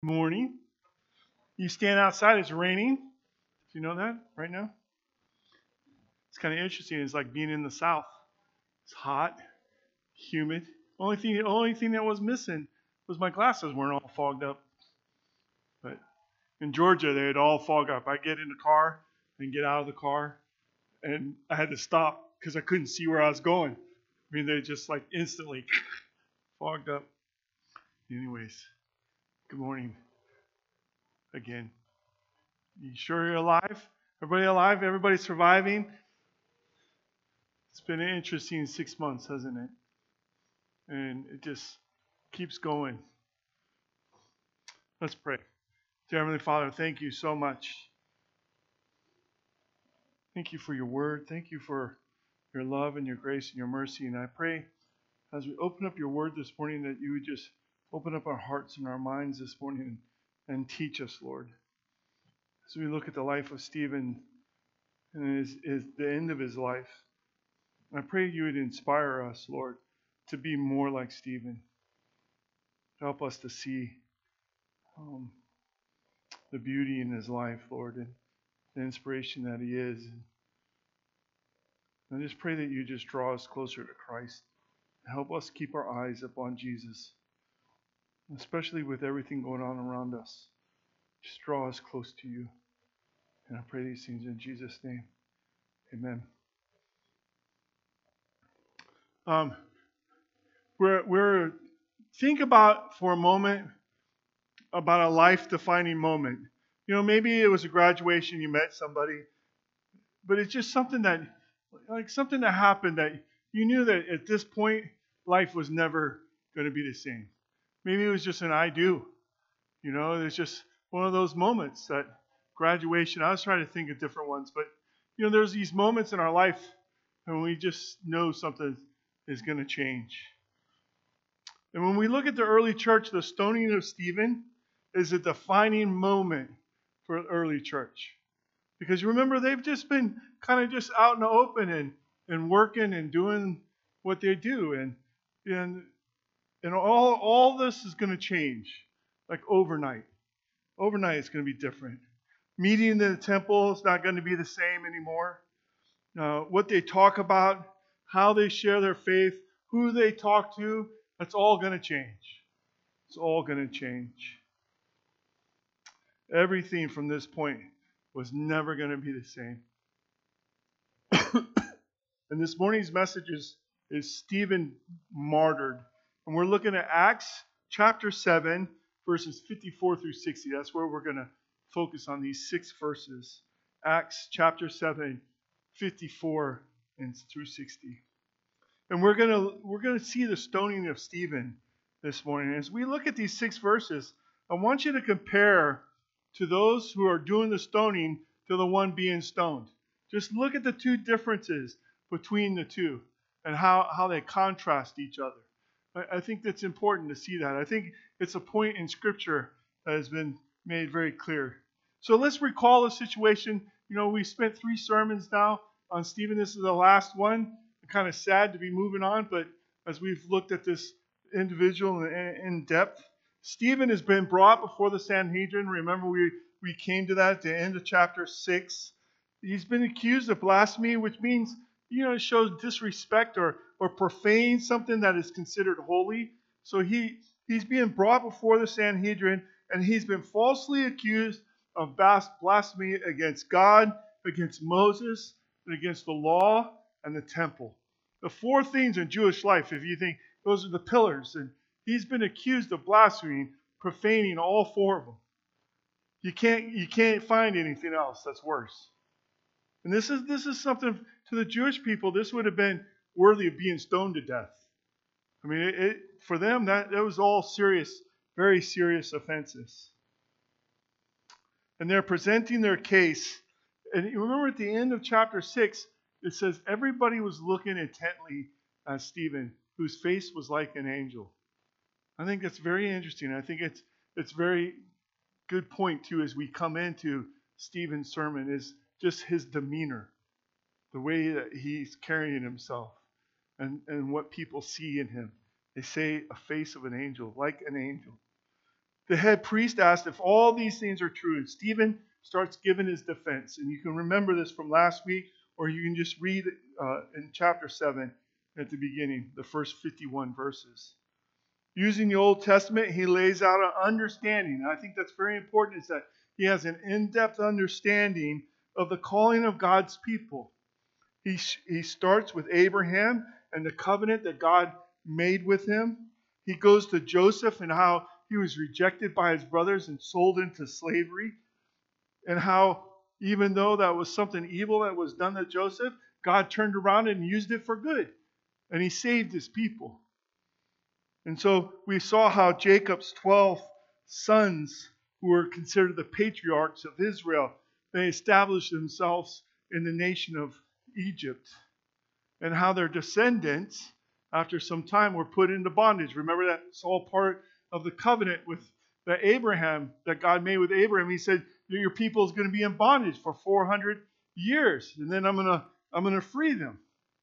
Morning. You stand outside, it's raining. Do you know that right now? It's kind of interesting. It's like being in the South. It's hot, humid. Only thing that was missing was my glasses weren't all fogged up. But in Georgia, they had all fogged up. I get in the car and get out of the car, and I had to stop because I couldn't see where I was going. I mean, they just like instantly fogged up. Anyways, good morning again. You sure you're alive? Everybody alive? Everybody surviving? It's been an interesting 6 months, hasn't it? And it just keeps going. Let's pray. Dear Heavenly Father, thank you so much. Thank you for your word. Thank you for your love and your grace and your mercy. And I pray as we open up your word this morning that you would just open up our hearts and our minds this morning and teach us, Lord. As we look at the life of Stephen and the end of his life, I pray you would inspire us, Lord, to be more like Stephen. Help us to see um, the beauty in his life, Lord, and the inspiration that he is. And I just pray that you just draw us closer to Christ. Help us keep our eyes upon Jesus, especially with everything going on around us. Just draw us close to you. And I pray these things in Jesus' name. Amen. Um, we're think about for a moment about a life-defining moment. You know, maybe it was a graduation, you met somebody, but it's just something that, like something that happened that you knew that at this point, life was never going to be the same. Maybe it was just an I do. You know, it's just one of those moments that graduation. I was trying to think of different ones, but you know, there's these moments in our life when we just know something is going to change. And when we look at the early church, the stoning of Stephen is a defining moment for the early church. Because you remember, they've just been kind of just out in the open and working and doing what they do. And all this is going to change, like overnight. Overnight, it's going to be different. Meeting in the temple is not going to be the same anymore. What they talk about, how they share their faith, who they talk to, that's all going to change. It's all going to change. Everything from this point was never going to be the same. And this morning's message is Stephen martyred. And we're looking at Acts chapter 7, verses 54 through 60. That's where we're going to focus on these 6 verses. Acts chapter 7, 54 and through 60. And we're going to see the stoning of Stephen this morning. As we look at these 6 verses, I want you to compare to those who are doing the stoning to the one being stoned. Just look at the two differences between the two and how they contrast each other. I think that's important to see that. I think it's a point in Scripture that has been made very clear. So let's recall the situation. You know, we spent 3 sermons now on Stephen. This is the last one. Kind of sad to be moving on, but as we've looked at this individual in depth, Stephen has been brought before the Sanhedrin. Remember, we came to that at the end of chapter 6. He's been accused of blasphemy, which means, you know, it shows disrespect or profane something that is considered holy. So he's being brought before the Sanhedrin, and he's been falsely accused of blasphemy against God, against Moses, and against the law and the temple. The 4 things in Jewish life, if you think those are the pillars, and he's been accused of blaspheming, profaning all 4 of them. You can't find anything else that's worse. And this is something to the Jewish people. This would have been worthy of being stoned to death. I mean, for them that was all serious, very serious offenses. And they're presenting their case. And you remember at the end of chapter 6, it says everybody was looking intently at Stephen, whose face was like an angel. I think that's very interesting. I think it's very good point too as we come into Stephen's sermon is just his demeanor, the way that he's carrying himself, and what people see in him. They say a face of an angel, like an angel. The head priest asked if all these things are true, and Stephen starts giving his defense. And you can remember this from last week, or you can just read in chapter 7 at the beginning, the first 51 verses. Using the Old Testament, he lays out an understanding. And I think that's very important, is that he has an in-depth understanding of the calling of God's people. He starts with Abraham and the covenant that God made with him. He goes to Joseph and how he was rejected by his brothers and sold into slavery. And how, even though that was something evil that was done to Joseph, God turned around and used it for good. And he saved his people. And so we saw how Jacob's 12 sons, who were considered the patriarchs of Israel, they established themselves in the nation of Egypt. And how their descendants, after some time, were put into bondage. Remember, that's all part of the covenant with Abraham, that God made with Abraham. He said, your people is going to be in bondage for 400 years. And then I'm going to free them.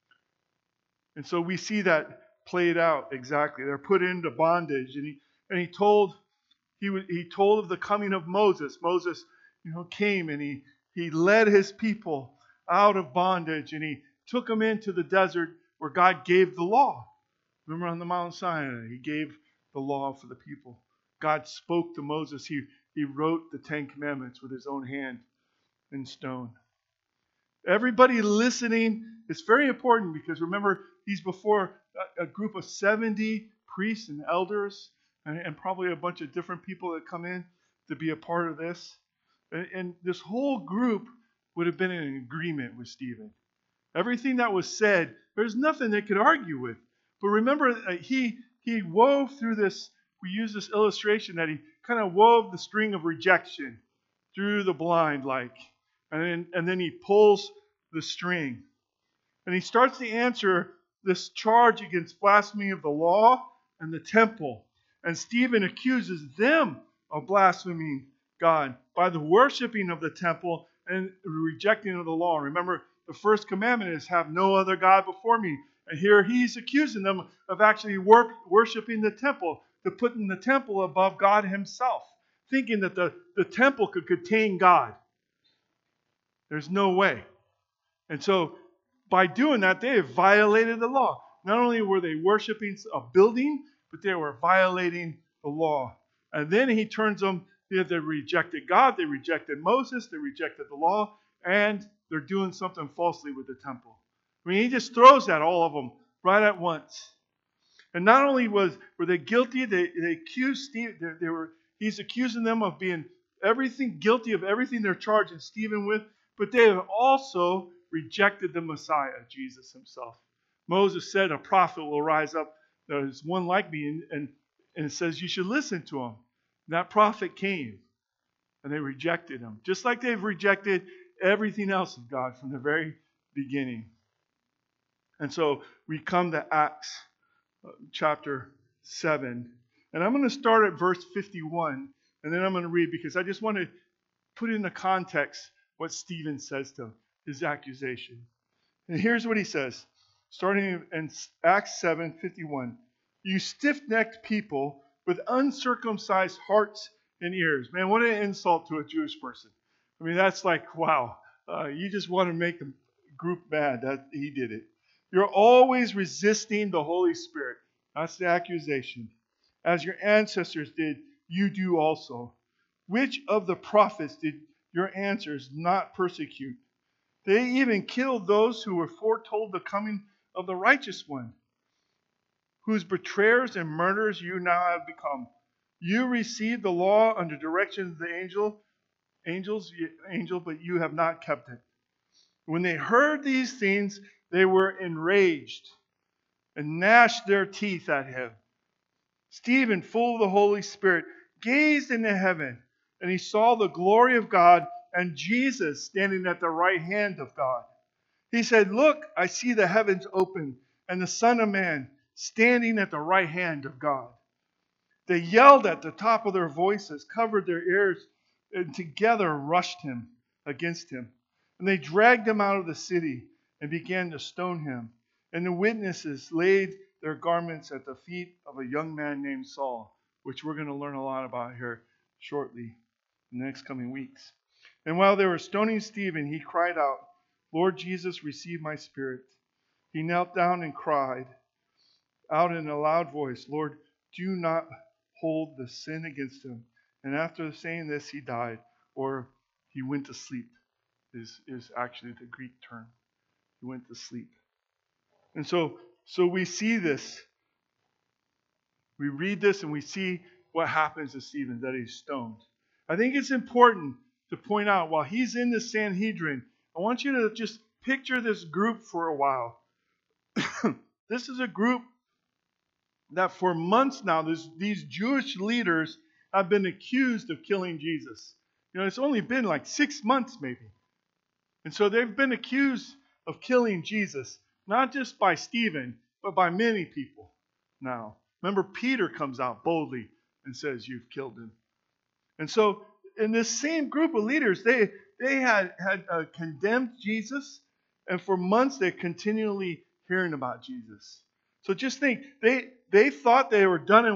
And so we see that played out exactly. They're put into bondage. And he told of the coming of Moses. Moses, came and he led his people out of bondage, and he took them into the desert where God gave the law. Remember on the Mount Sinai, he gave the law for the people. God spoke to Moses. He wrote the 10 Commandments with his own hand in stone. Everybody listening is very important, because remember, he's before a group of 70 priests and elders, and probably a bunch of different people that come in to be a part of this. And this whole group would have been in agreement with Stephen. Everything that was said, there's nothing they could argue with. But remember, he wove through this. We use this illustration that he kind of wove the string of rejection through the blind, and then he pulls the string. And he starts to answer this charge against blasphemy of the law and the temple. And Stephen accuses them of blaspheming God by the worshiping of the temple and rejecting of the law. Remember, the first commandment is, have no other God before me. And here he's accusing them of actually worshiping the temple, to putting the temple above God himself, thinking that the temple could contain God. There's no way. And so by doing that, they have violated the law. Not only were they worshiping a building, but they were violating the law. And then he turns them, they rejected God, they rejected Moses, they rejected the law, and they're doing something falsely with the temple. I mean, he just throws at all of them right at once. And not only were they guilty, they accused Stephen. He's accusing them of being guilty of everything they're charging Stephen with, but they have also rejected the Messiah, Jesus himself. Moses said, a prophet will rise up, there's one like me, and it says you should listen to him. And that prophet came, and they rejected him, just like they've rejected everything else of God from the very beginning. And so we come to Acts chapter 7. And I'm going to start at verse 51, and then I'm going to read, because I just want to put in the context what Stephen says to his accusation. And here's what he says, starting in Acts 7:51. You stiff-necked people with uncircumcised hearts and ears. Man, what an insult to a Jewish person. I mean, that's like, wow. You just want to make the group mad that he did it. You're always resisting the Holy Spirit. That's the accusation. As your ancestors did, you do also. Which of the prophets did your ancestors not persecute? They even killed those who were foretold the coming of the righteous one, whose betrayers and murderers you now have become. You received the law under direction of the angel, but you have not kept it. When they heard these things, they were enraged and gnashed their teeth at him. Stephen, full of the Holy Spirit, gazed into heaven, and he saw the glory of God and Jesus standing at the right hand of God. He said, "Look, I see the heavens open and the Son of Man standing at the right hand of God." They yelled at the top of their voices, covered their ears, and together rushed against him. And they dragged him out of the city and began to stone him. And the witnesses laid their garments at the feet of a young man named Saul. which we're going to learn a lot about here shortly in the next coming weeks. And while they were stoning Stephen, he cried out, "Lord Jesus, receive my spirit." He knelt down and cried out in a loud voice, "Lord, do not hold the sin against him." And after saying this, he died, or he went to sleep, is actually the Greek term. He went to sleep. And so we see this. We read this and we see what happens to Stephen, that he's stoned. I think it's important to point out, while he's in the Sanhedrin, I want you to just picture this group for a while. This is a group that for months now, these Jewish leaders have been accused of killing Jesus. It's only been like 6 months maybe. And so they've been accused of killing Jesus, not just by Stephen, but by many people now. Remember, Peter comes out boldly and says, "You've killed him." And so in this same group of leaders, they had condemned Jesus, and for months they're continually hearing about Jesus. So just think, they thought they were done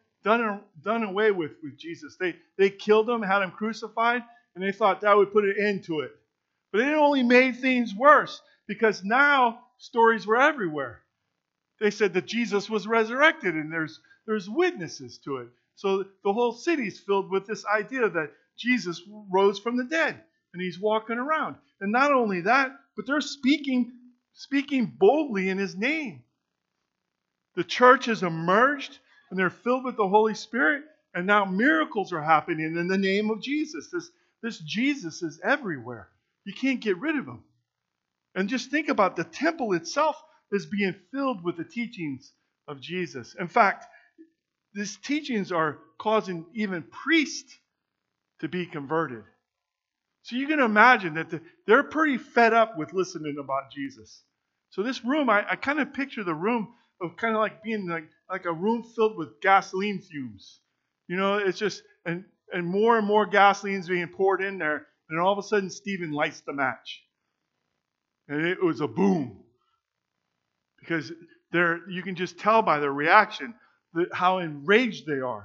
away with Jesus. They killed him, had him crucified, and they thought that would put an end to it. But it only made things worse, because now stories were everywhere. They said that Jesus was resurrected, and there's witnesses to it. So the whole city's filled with this idea that Jesus rose from the dead, and he's walking around. And not only that, but they're speaking boldly in his name. The church has emerged, and they're filled with the Holy Spirit, and now miracles are happening in the name of Jesus. This Jesus is everywhere. You can't get rid of him. And just think about, the temple itself is being filled with the teachings of Jesus. In fact, these teachings are causing even priests to be converted. So you can imagine that they're pretty fed up with listening about Jesus. So this room, I kind of picture the room of kind of like being like a room filled with gasoline fumes. It's just, and more gasoline's being poured in there, and all of a sudden Stephen lights the match. And it was a boom. Because you can just tell by their reaction how enraged they are.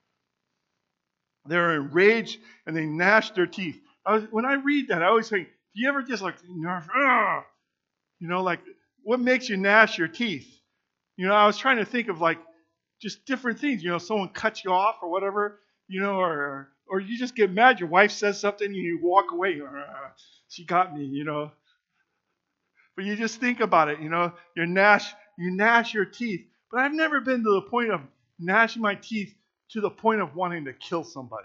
They're enraged and they gnash their teeth. When I read that, I always think, do you ever just like, like what makes you gnash your teeth? I was trying to think of like just different things. Someone cuts you off or whatever, or you just get mad. Your wife says something and you walk away. She got me, But you just think about it, you gnash your teeth. But I've never been to the point of gnashing my teeth to the point of wanting to kill somebody.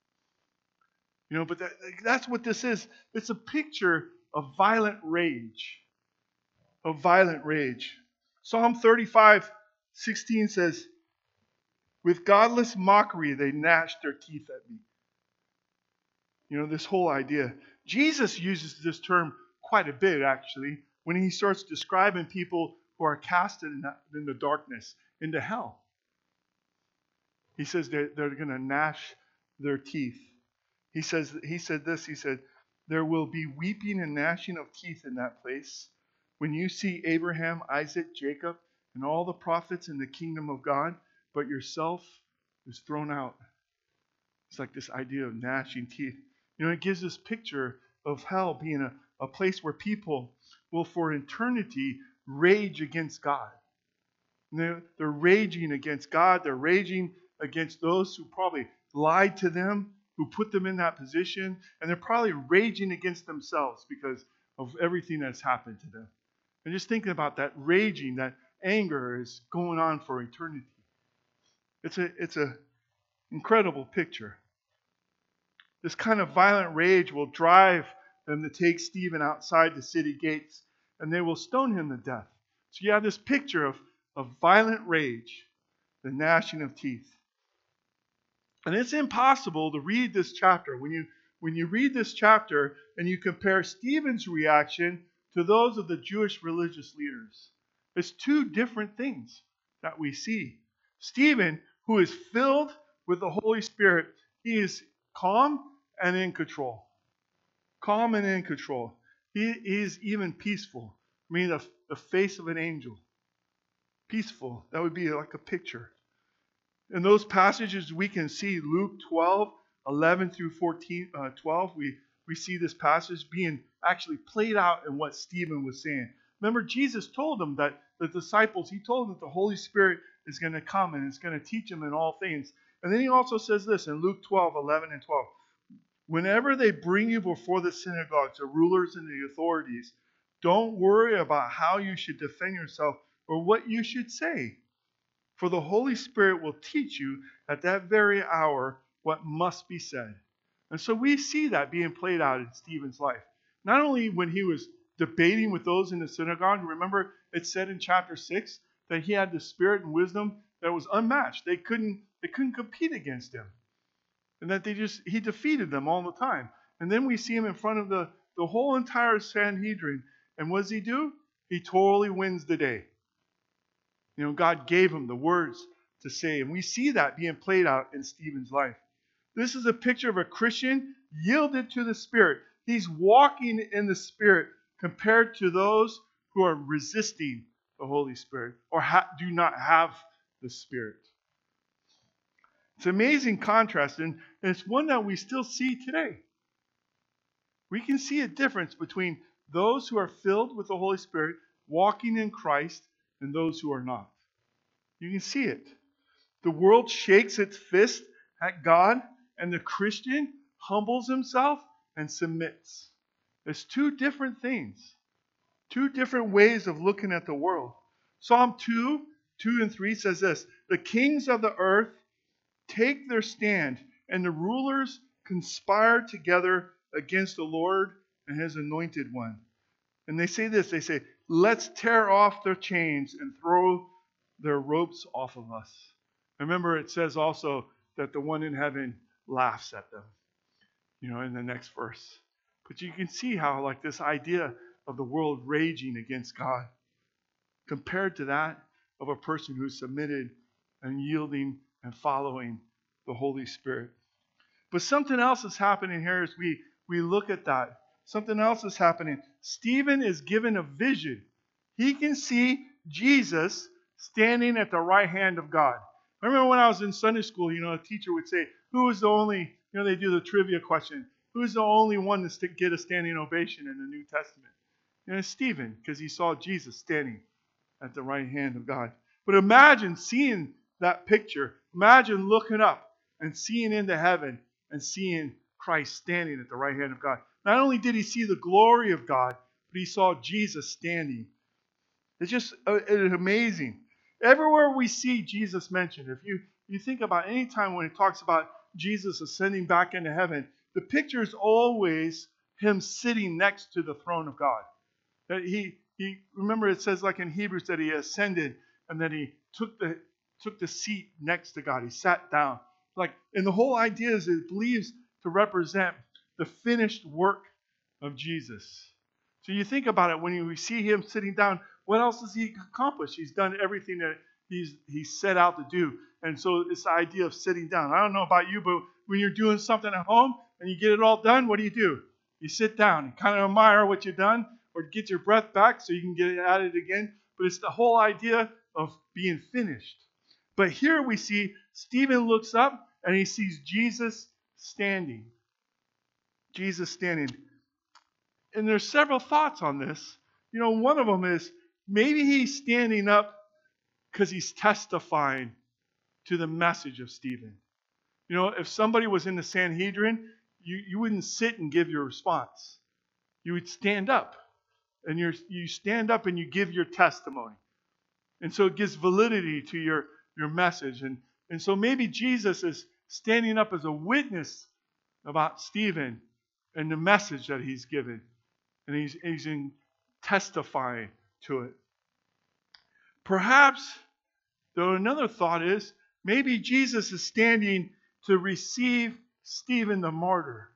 But that's what this is. It's a picture of violent rage. Of violent rage. Psalm 35:16 says, "With godless mockery they gnashed their teeth at me." This whole idea. Jesus uses this term quite a bit, actually, when he starts describing people who are casted in the darkness, into hell. He says they're going to gnash their teeth. He said this, "There will be weeping and gnashing of teeth in that place when you see Abraham, Isaac, Jacob, and all the prophets in the kingdom of God, but yourself is thrown out." It's like this idea of gnashing teeth. It gives this picture of hell being a place where people will for eternity rage against God. They're raging against God. They're raging against those who probably lied to them, who put them in that position. And they're probably raging against themselves because of everything that's happened to them. And just thinking about that raging, that anger is going on for eternity. It's a incredible picture. This kind of violent rage will drive them to take Stephen outside the city gates, and they will stone him to death. So you have this picture of violent rage, the gnashing of teeth. And it's impossible to read this chapter. When you read this chapter and you compare Stephen's reaction to those of the Jewish religious leaders, it's two different things that we see. Stephen, who is filled with the Holy Spirit, he is calm and in control. Calm and in control. He is even peaceful. I mean, the face of an angel. Peaceful. That would be like a picture. In those passages, we can see Luke 12, 11 through 12. We see this passage being actually played out in what Stephen was saying. Remember, Jesus told them that the disciples, he told them that the Holy Spirit is going to come and is going to teach them in all things. And then he also says this in Luke 12, 11 and 12. Whenever they bring you before the synagogues, the rulers and the authorities, don't worry about how you should defend yourself or what you should say. For the Holy Spirit will teach you at that very hour what must be said. And so we see that being played out in Stephen's life. Not only when he was debating with those in the synagogue, remember it said in chapter 6 that he had the spirit and wisdom that was unmatched. They couldn't compete against him. And that he defeated them all the time. And then we see him in front of the whole entire Sanhedrin. And what does he do? He totally wins the day. God gave him the words to say. And we see that being played out in Stephen's life. This is a picture of a Christian yielded to the Spirit. He's walking in the Spirit compared to those who are resisting the Holy Spirit or do not have the Spirit. It's an amazing contrast, and it's one that we still see today. We can see a difference between those who are filled with the Holy Spirit, walking in Christ, and those who are not. You can see it. The world shakes its fist at God, and the Christian humbles himself and submits. There's two different things, two different ways of looking at the world. Psalm 2, 2 and 3 says this, the kings of the earth take their stand, and the rulers conspire together against the Lord and his anointed one. And they say this, they say, let's tear off their chains and throw their ropes off of us. Remember, it says also that the one in heaven laughs at them, in the next verse. But you can see how, like, this idea of the world raging against God compared to that of a person who's submitted and yielding and following the Holy Spirit. But something else is happening here as we look at that. Something else is happening. Stephen is given a vision. He can see Jesus standing at the right hand of God. I remember when I was in Sunday school, a teacher would say, who was the only, they do the trivia question, who's the only one to get a standing ovation in the New Testament? It's Stephen, because he saw Jesus standing at the right hand of God. But imagine seeing that picture. Imagine looking up and seeing into heaven and seeing Christ standing at the right hand of God. Not only did he see the glory of God, but he saw Jesus standing. It's just it's amazing. Everywhere we see Jesus mentioned, if you think about any time when it talks about Jesus ascending back into heaven, the picture is always him sitting next to the throne of God. That he remember it says like in Hebrews that he ascended and that he took the seat next to God. He sat down. And the whole idea is it believes to represent the finished work of Jesus. So you think about it, when we see him sitting down, what else has he accomplished? He's done everything that he's set out to do. And so this idea of sitting down. I don't know about you, but when you're doing something at home and you get it all done, what do? You sit down and kind of admire what you've done or get your breath back so you can get at it again. But it's the whole idea of being finished. But here we see Stephen looks up and he sees Jesus standing. Jesus standing. And there's several thoughts on this. One of them is maybe he's standing up because he's testifying to the message of Stephen. If somebody was in the Sanhedrin, you wouldn't sit and give your response. You would stand up. And you stand up and you give your testimony. And so it gives validity to your message. And so maybe Jesus is standing up as a witness about Stephen and the message that he's given. And he's in testifying to it. Perhaps, though, another thought is maybe Jesus is standing to receive Stephen the martyr.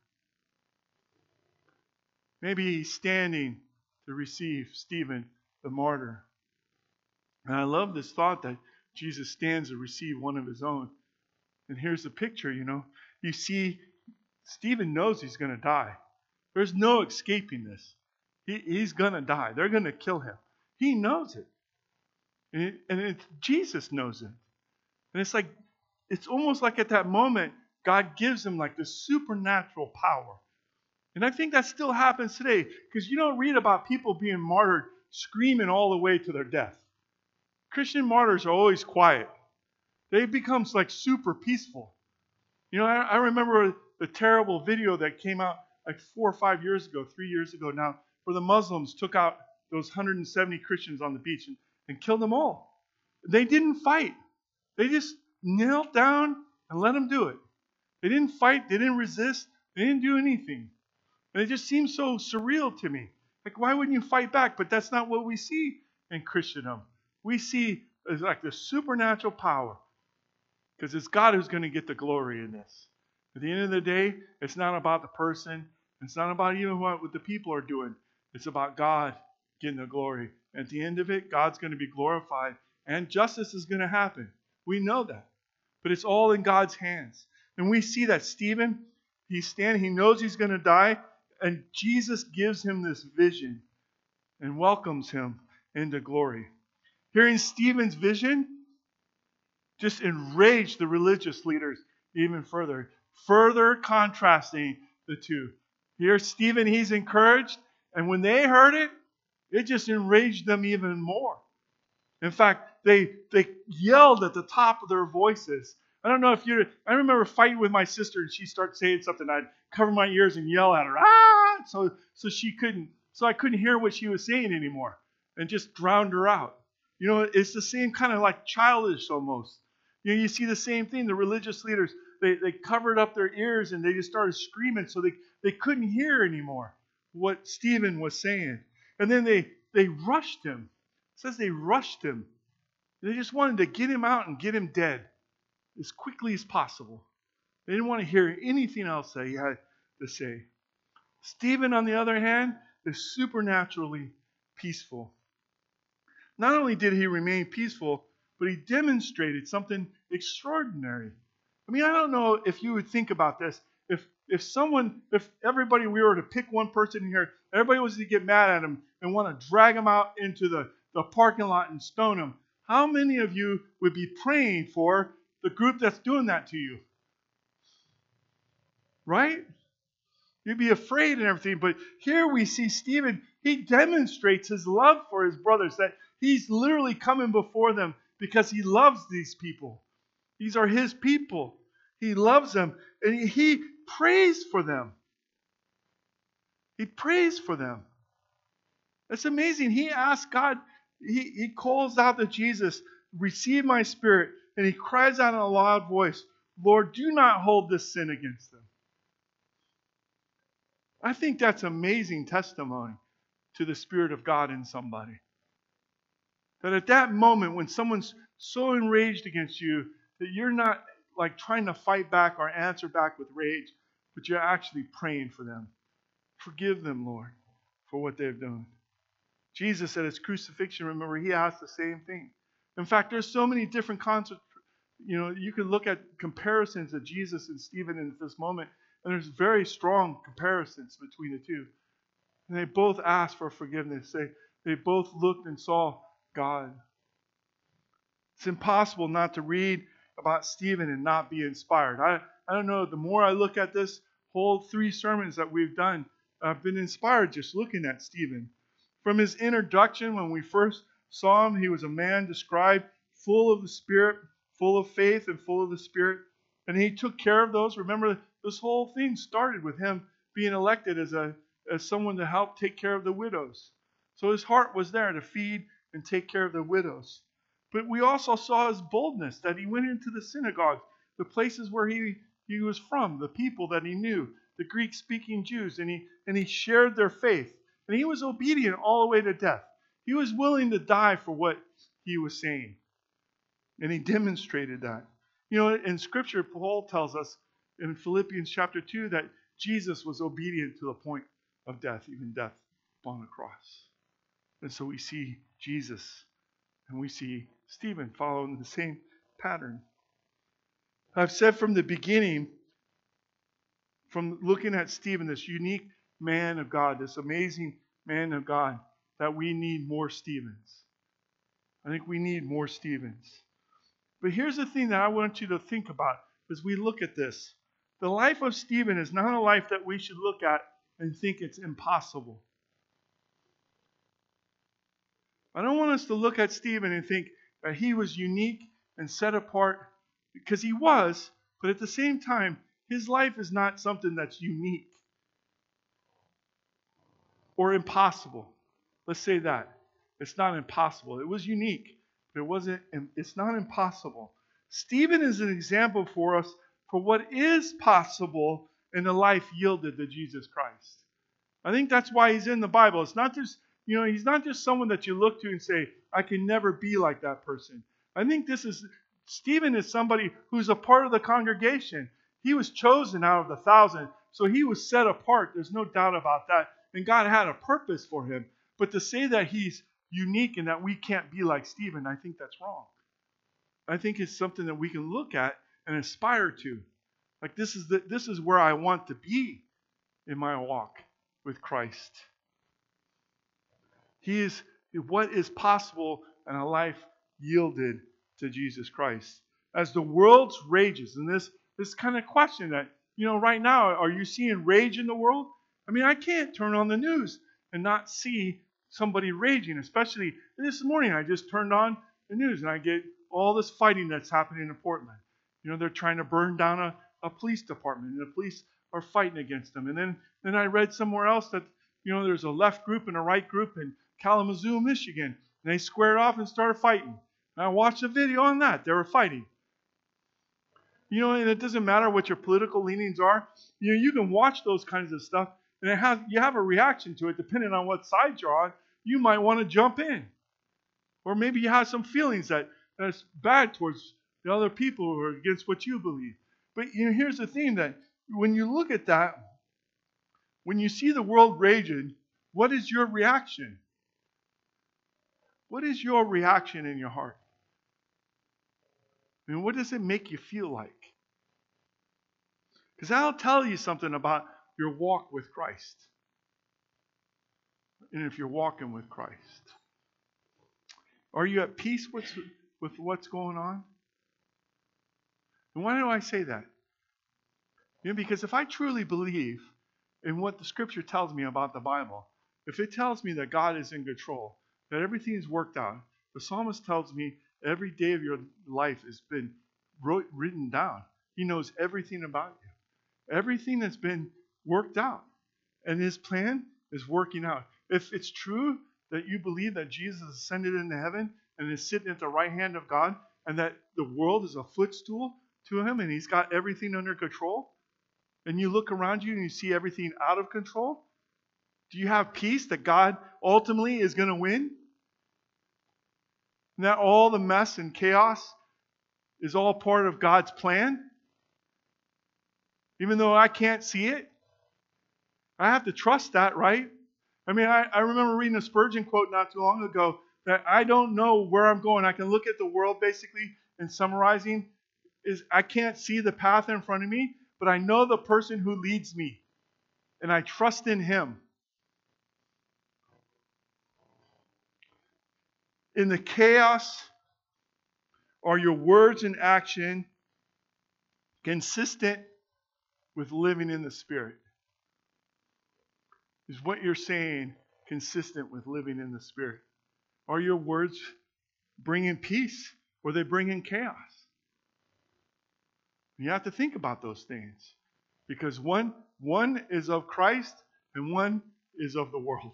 Maybe he's standing to receive Stephen the martyr. And I love this thought that Jesus stands to receive one of his own. And here's the picture, You see, Stephen knows he's going to die. There's no escaping this. He's going to die. They're going to kill him. He knows it. And Jesus knows it. And it's like, it's almost like at that moment, God gives him like this supernatural power. And I think that still happens today because you don't read about people being martyred screaming all the way to their death. Christian martyrs are always quiet. They become like super peaceful. You know, I remember the terrible video that came out like 4 or 5 years ago, 3 years ago now, where the Muslims took out those 170 Christians on the beach and killed them all. They didn't fight. They just knelt down and let them do it. They didn't fight. They didn't resist. They didn't do anything. And it just seems so surreal to me. Like, why wouldn't you fight back? But that's not what we see in Christendom. We see like the supernatural power. Because it's God who's going to get the glory in this. At the end of the day, it's not about the person. It's not about even what the people are doing. It's about God getting the glory. At the end of it, God's going to be glorified. And justice is going to happen. We know that. But it's all in God's hands. And we see that Stephen, he's standing, he knows he's going to die. And Jesus gives him this vision and welcomes him into glory. Hearing Stephen's vision just enraged the religious leaders even further contrasting the two. Here, Stephen, he's encouraged, and when they heard it, it just enraged them even more. In fact, they yelled at the top of their voices. I remember fighting with my sister, and she started saying something. I'd cover my ears and yell at her, so I couldn't hear what she was saying anymore, and just drowned her out. You know, it's the same kind of like childish almost. You know, you see the same thing. The religious leaders, they covered up their ears and they just started screaming so they couldn't hear anymore what Stephen was saying. And then they rushed him. It says they rushed him. They just wanted to get him out and get him dead as quickly as possible. They didn't want to hear anything else that he had to say. Stephen, on the other hand, is supernaturally peaceful. Not only did he remain peaceful, but he demonstrated something extraordinary. I mean, I don't know if you would think about this. If everybody, we were to pick one person here, everybody was to get mad at him and want to drag him out into the parking lot and stone him, how many of you would be praying for the group that's doing that to you? Right? You'd be afraid and everything. But here we see Stephen, he demonstrates his love for his brothers, that he's literally coming before them because he loves these people. These are his people. He loves them, and he prays for them. He prays for them. It's amazing. He asks God, he calls out to Jesus, receive my spirit, and he cries out in a loud voice, Lord, do not hold this sin against them. I think that's amazing testimony to the Spirit of God in somebody. That at that moment when someone's so enraged against you that you're not like trying to fight back or answer back with rage, but you're actually praying for them. Forgive them, Lord, for what they've done. Jesus at his crucifixion, remember, he asked the same thing. In fact, there's so many different concepts. You know, you can look at comparisons of Jesus and Stephen in this moment, and there's very strong comparisons between the two. And they both asked for forgiveness. They both looked and saw God. It's impossible not to read about Stephen and not be inspired. I don't know, the more I look at this whole 3 sermons that we've done, I've been inspired just looking at Stephen. From his introduction, when we first saw him, he was a man described full of the Spirit, full of faith and full of the Spirit. And he took care of those. Remember, this whole thing started with him being elected as someone to help take care of the widows. So his heart was there to feed and take care of the widows. But we also saw his boldness, that he went into the synagogues, the places where he was from, the people that he knew, the Greek-speaking Jews, and he shared their faith. And he was obedient all the way to death. He was willing to die for what he was saying. And he demonstrated that. You know, in Scripture, Paul tells us in Philippians chapter 2 that Jesus was obedient to the point of death, even death upon the cross. And so we see Jesus and we see Stephen following the same pattern. I've said from the beginning, from looking at Stephen, this unique man of God, this amazing man of God, that we need more Stephens. I think we need more Stephens. But here's the thing that I want you to think about as we look at this. The life of Stephen is not a life that we should look at and think it's impossible. I don't want us to look at Stephen and think that he was unique and set apart, because he was, but at the same time, his life is not something that's unique or impossible. Let's say that. It's not impossible. It was unique, but it's not impossible. Stephen is an example for us for what is possible in a life yielded to Jesus Christ. I think that's why he's in the Bible. It's not just, he's not just someone that you look to and say, I can never be like that person. I think Stephen is somebody who's a part of the congregation. He was chosen out of the 1,000, so he was set apart. There's no doubt about that. And God had a purpose for him. But to say that he's unique and that we can't be like Stephen, I think that's wrong. I think it's something that we can look at and aspire to. Like this is where I want to be in my walk with Christ. He is what is possible in a life yielded to Jesus Christ. As the world rages, and this kind of question that, right now, are you seeing rage in the world? I mean, I can't turn on the news and not see somebody raging, especially this morning. I just turned on the news and I get all this fighting that's happening in Portland. They're trying to burn down a police department, and the police are fighting against them. And then I read somewhere else that, there's a left group and a right group in Kalamazoo, Michigan, and they squared off and started fighting. And I watched a video on that. They were fighting. And it doesn't matter what your political leanings are. You can watch those kinds of stuff, and you have a reaction to it depending on what side you're on. You might want to jump in. Or maybe you have some feelings that's bad towards the other people who are against what you believe. But here's the thing, that when you look at that, when you see the world raging, what is your reaction? What is your reaction in your heart? I mean, what does it make you feel like? Because that'll tell you something about your walk with Christ. And if you're walking with Christ. Are you at peace with what's going on? And why do I say that? Because if I truly believe in what the Scripture tells me about the Bible, if it tells me that God is in control, that everything is worked out, the psalmist tells me every day of your life has been written down. He knows everything about you. Everything that's been worked out. And his plan is working out. If it's true that you believe that Jesus ascended into heaven and is sitting at the right hand of God, and that the world is a footstool to him and he's got everything under control, and you look around you and you see everything out of control, do you have peace that God ultimately is going to win? And that all the mess and chaos is all part of God's plan? Even though I can't see it? I have to trust that, right? I mean, I remember reading a Spurgeon quote not too long ago that I don't know where I'm going. I can look at the world basically, and summarizing is I can't see the path in front of me, but I know the person who leads me, and I trust in him. In the chaos, are your words and action consistent with living in the Spirit? Is what you're saying consistent with living in the Spirit? Are your words bringing peace, or are they bringing chaos? You have to think about those things, because one is of Christ and one is of the world.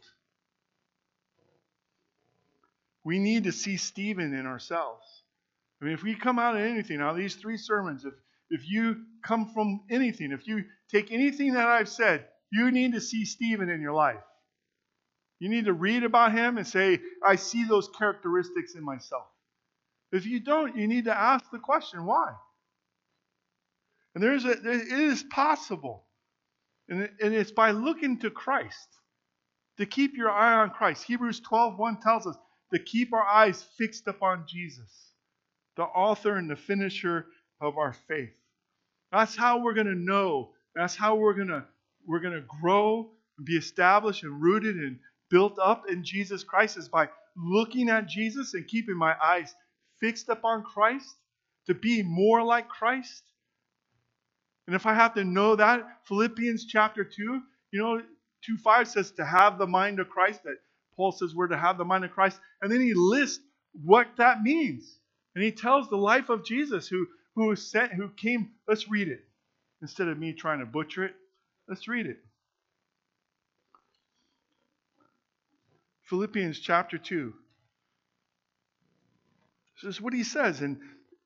We need to see Stephen in ourselves. I mean, if we come out of anything, out of these 3 sermons, if you come from anything, if you take anything that I've said, you need to see Stephen in your life. You need to read about him and say, I see those characteristics in myself. If you don't, you need to ask the question, why? And it is possible. And it's by looking to Christ. To keep your eye on Christ. Hebrews 12:1 tells us to keep our eyes fixed upon Jesus, the author and the finisher of our faith. That's how we're going to know. That's how we're going to grow and be established and rooted and built up in Jesus Christ, is by looking at Jesus and keeping my eyes fixed upon Christ, to be more like Christ? And if I have to know that, Philippians chapter 2, 2:5 says to have the mind of Christ, that Paul says we're to have the mind of Christ. And then he lists what that means. And he tells the life of Jesus who was sent, who came. Let's read it. Instead of me trying to butcher it, let's read it. Philippians chapter 2. This is what he says. And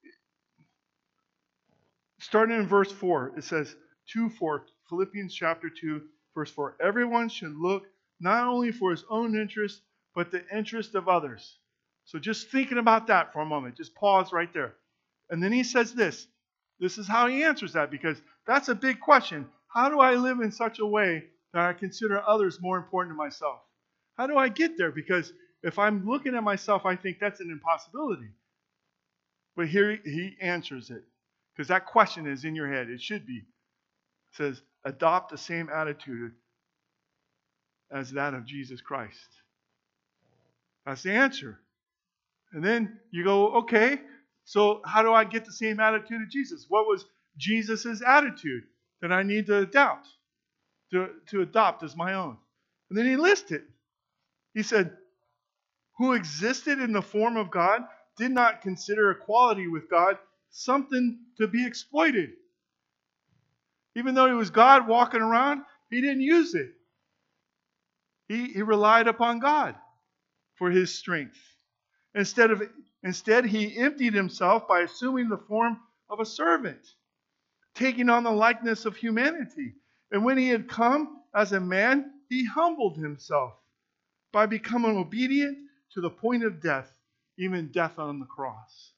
starting in verse 4, it says 2:4, Philippians chapter 2, verse 4. Everyone should look not only for his own interest, but the interest of others. So just thinking about that for a moment. Just pause right there. And then he says this. This is how he answers that, because that's a big question. How do I live in such a way that I consider others more important than myself? How do I get there? Because if I'm looking at myself, I think that's an impossibility. But here he answers it. Because that question is in your head. It should be. It says, adopt the same attitude as that of Jesus Christ. That's the answer. And then you go, okay, so how do I get the same attitude of Jesus? What was Jesus' attitude that I need to adopt, to adopt as my own? And then he lists it. He said, who existed in the form of God did not consider equality with God something to be exploited. Even though he was God walking around, he didn't use it. He relied upon God for his strength. Instead, he emptied himself by assuming the form of a servant, taking on the likeness of humanity. And when he had come as a man, he humbled himself by becoming obedient to the point of death, even death on the cross.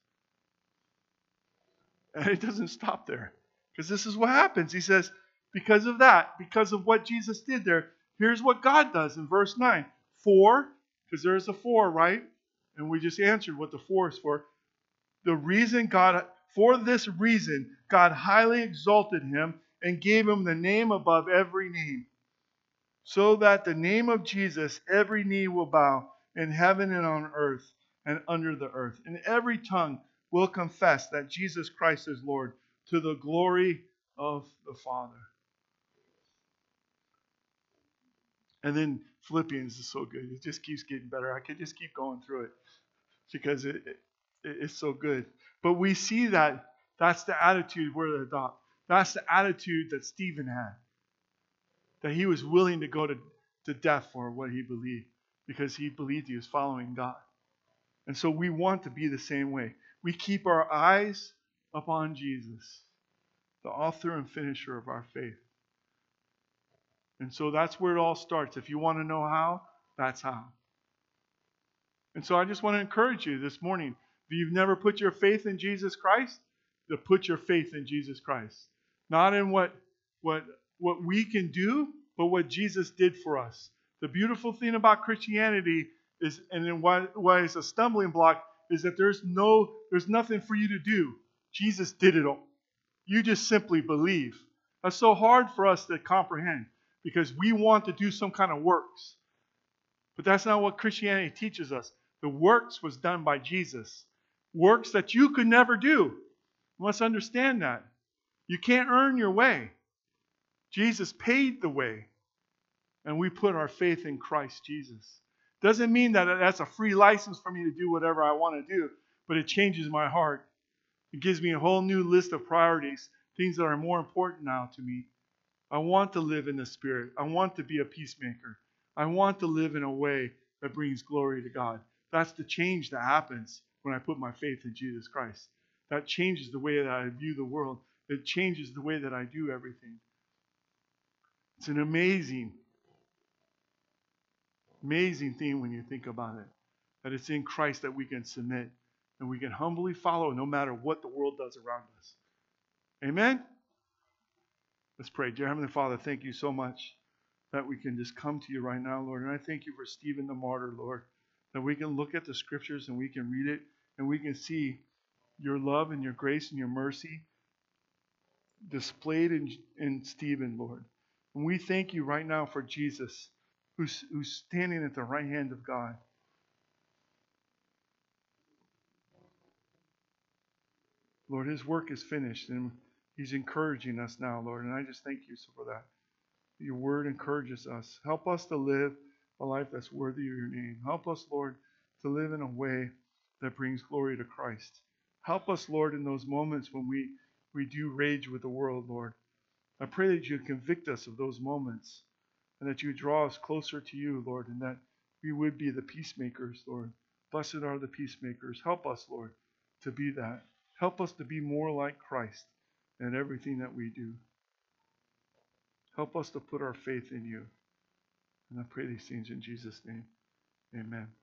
And it doesn't stop there, because this is what happens. He says, because of that, because of what Jesus did there, here's what God does in verse 9. For, because there's a for, right? And we just answered what the for is for. For this reason, God highly exalted him and gave him the name above every name, so that the name of Jesus every knee will bow in heaven and on earth and under the earth, and every tongue will confess that Jesus Christ is Lord, to the glory of the Father. And then Philippians is so good. It just keeps getting better. I could just keep going through it because it's so good. But we see that that's the attitude we're to adopt. That's the attitude that Stephen had. That he was willing to go to death for what he believed, because he believed he was following God. And so we want to be the same way. We keep our eyes upon Jesus, the author and finisher of our faith. And so that's where it all starts. If you want to know how, that's how. And so I just want to encourage you this morning. If you've never put your faith in Jesus Christ, to put your faith in Jesus Christ. Not in what we can do, but what Jesus did for us. The beautiful thing about Christianity is, and then why is a stumbling block, is that there's nothing for you to do. Jesus did it all. You just simply believe. That's so hard for us to comprehend, because we want to do some kind of works. But that's not what Christianity teaches us. The works was done by Jesus. Works that you could never do. You must understand that. You can't earn your way. Jesus paid the way. And we put our faith in Christ Jesus. Doesn't mean that that's a free license for me to do whatever I want to do, but it changes my heart. It gives me a whole new list of priorities, things that are more important now to me. I want to live in the Spirit. I want to be a peacemaker. I want to live in a way that brings glory to God. That's the change that happens when I put my faith in Jesus Christ. That changes the way that I view the world. It changes the way that I do everything. It's an amazing thing when you think about it. That it's in Christ that we can submit and we can humbly follow no matter what the world does around us. Amen? Let's pray. Dear Heavenly Father, thank you so much that we can just come to you right now, Lord. And I thank you for Stephen the martyr, Lord, that we can look at the scriptures and we can read it and we can see your love and your grace and your mercy displayed in Stephen, Lord. And we thank you right now for Jesus, who's standing at the right hand of God. Lord, his work is finished, and he's encouraging us now, Lord. And I just thank you for that. Your word encourages us. Help us to live a life that's worthy of your name. Help us, Lord, to live in a way that brings glory to Christ. Help us, Lord, in those moments when we do rage with the world, Lord. I pray that you convict us of those moments and that you draw us closer to you, Lord, and that we would be the peacemakers, Lord. Blessed are the peacemakers. Help us, Lord, to be that. Help us to be more like Christ in everything that we do. Help us to put our faith in you. And I pray these things in Jesus' name. Amen.